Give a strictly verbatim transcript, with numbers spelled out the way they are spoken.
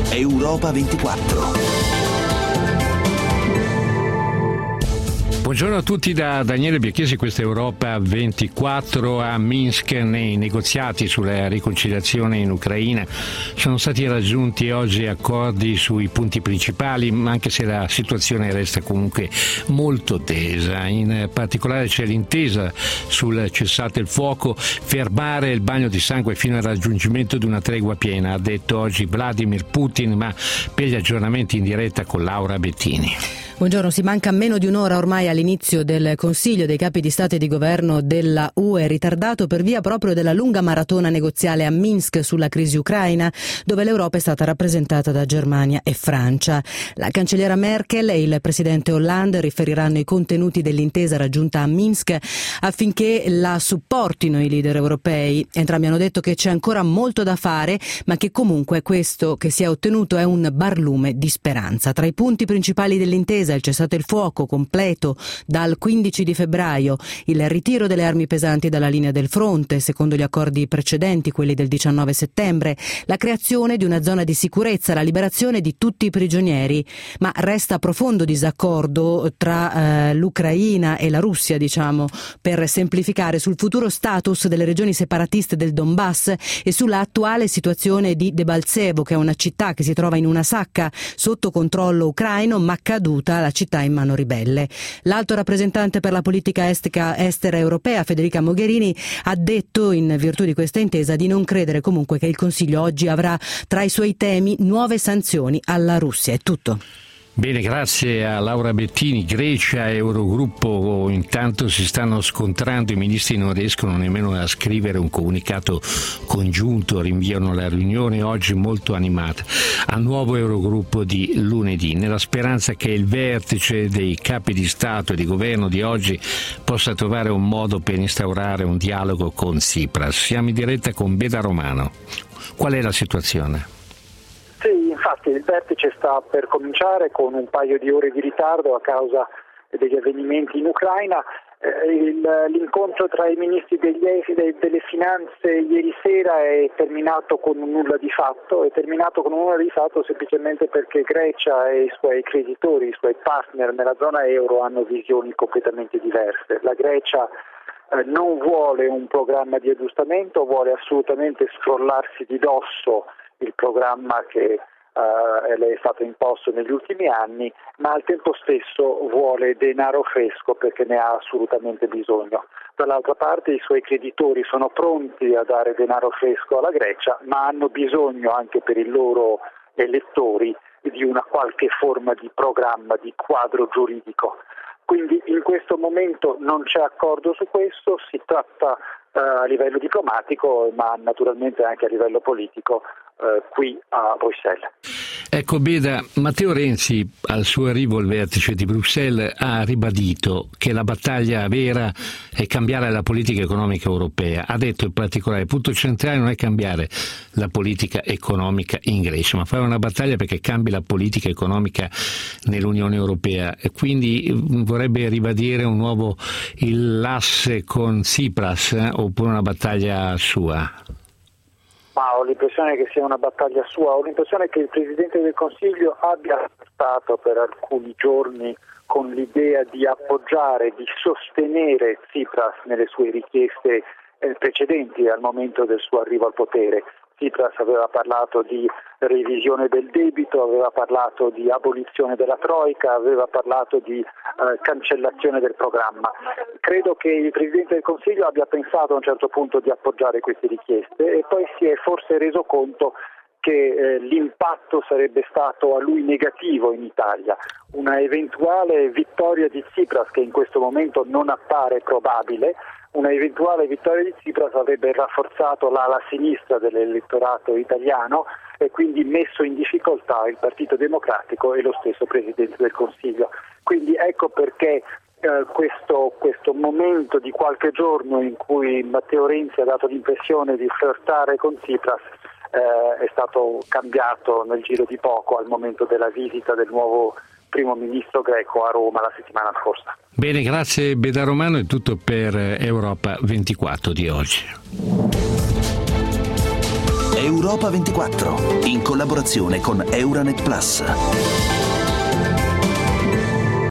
Europa ventiquattro. Buongiorno a tutti da Daniele Bianchesi, questa è Europa ventiquattro. A Minsk nei negoziati sulla riconciliazione in Ucraina sono stati raggiunti oggi accordi sui punti principali, anche se la situazione resta comunque molto tesa. In particolare c'è l'intesa sul cessate il fuoco, fermare il bagno di sangue fino al raggiungimento di una tregua piena, ha detto oggi Vladimir Putin, ma per gli aggiornamenti in diretta con Laura Bettini. Buongiorno, si manca meno di un'ora ormai all'inizio del Consiglio dei capi di Stato e di Governo della U E, ritardato per via proprio della lunga maratona negoziale a Minsk sulla crisi ucraina, dove l'Europa è stata rappresentata da Germania e Francia. La cancelliera Merkel e il presidente Hollande riferiranno i contenuti dell'intesa raggiunta a Minsk affinché la supportino i leader europei. Entrambi hanno detto che c'è ancora molto da fare, ma che comunque questo che si è ottenuto è un barlume di speranza. Tra i punti principali dell'intesa il cessate il fuoco completo dal quindici di febbraio, il ritiro delle armi pesanti dalla linea del fronte, secondo gli accordi precedenti, quelli del diciannove settembre, la creazione di una zona di sicurezza, la liberazione di tutti i prigionieri, ma resta profondo disaccordo tra eh, l'Ucraina e la Russia, diciamo, per semplificare, sul futuro status delle regioni separatiste del Donbass e sulla attuale situazione di Debaltsevo, che è una città che si trova in una sacca sotto controllo ucraino, ma caduta la città in mano ribelle. L'alto rappresentante per la politica estica, estera europea, Federica Mogherini, ha detto, in virtù di questa intesa, di non credere comunque che il Consiglio oggi avrà tra i suoi temi nuove sanzioni alla Russia. È tutto. Bene, grazie a Laura Bettini. Grecia e Eurogruppo intanto si stanno scontrando, i ministri non riescono nemmeno a scrivere un comunicato congiunto, rinviano la riunione oggi molto animata al nuovo Eurogruppo di lunedì, nella speranza che il vertice dei capi di Stato e di Governo di oggi possa trovare un modo per instaurare un dialogo con Tsipras. Siamo in diretta con Beda Romano. Qual è la situazione? Sì, infatti il vertice sta per cominciare con un paio di ore di ritardo a causa degli avvenimenti in Ucraina. Eh, il, l'incontro tra i ministri degli esteri e delle finanze ieri sera è terminato con un nulla di fatto, è terminato con un nulla di fatto semplicemente perché Grecia e i suoi creditori, i suoi partner nella zona euro hanno visioni completamente diverse. La Grecia eh, non vuole un programma di aggiustamento, vuole assolutamente scrollarsi di dosso il programma che uh, le è stato imposto negli ultimi anni, ma al tempo stesso vuole denaro fresco perché ne ha assolutamente bisogno. Dall'altra parte i suoi creditori sono pronti a dare denaro fresco alla Grecia, ma hanno bisogno anche per i loro elettori di una qualche forma di programma, di quadro giuridico. Quindi in questo momento non c'è accordo su questo, si tratta uh, a livello diplomatico, ma naturalmente anche a livello politico uh, qui a Bruxelles. Ecco Beda, Matteo Renzi al suo arrivo al vertice di Bruxelles ha ribadito che la battaglia vera è cambiare la politica economica europea. Ha detto in particolare il punto centrale non è cambiare la politica economica in Grecia, ma fare una battaglia perché cambi la politica economica nell'Unione Europea, e quindi vorrebbe ribadire un nuovo il l'asse con Tsipras eh, oppure una battaglia sua. Ma ho l'impressione che sia una battaglia sua, ho l'impressione che il Presidente del Consiglio abbia stato per alcuni giorni con l'idea di appoggiare, di sostenere Tsipras nelle sue richieste eh, precedenti al momento del suo arrivo al potere. Tsipras aveva parlato di revisione del debito, aveva parlato di abolizione della Troika, aveva parlato di eh, cancellazione del programma. Credo che il Presidente del Consiglio abbia pensato a un certo punto di appoggiare queste richieste e poi si è forse reso conto che eh, l'impatto sarebbe stato a lui negativo in Italia. Una eventuale vittoria di Tsipras, che in questo momento non appare probabile, una eventuale vittoria di Tsipras avrebbe rafforzato l'ala sinistra dell'elettorato italiano e quindi messo in difficoltà il Partito Democratico e lo stesso Presidente del Consiglio. Quindi ecco perché eh, questo, questo momento di qualche giorno in cui Matteo Renzi ha dato l'impressione di flirtare con Tsipras eh, è stato cambiato nel giro di poco al momento della visita del nuovo primo ministro greco a Roma la settimana scorsa. Bene, grazie Beda Romano, è tutto per Europa ventiquattro di oggi. Europa ventiquattro, in collaborazione con Euranet Plus.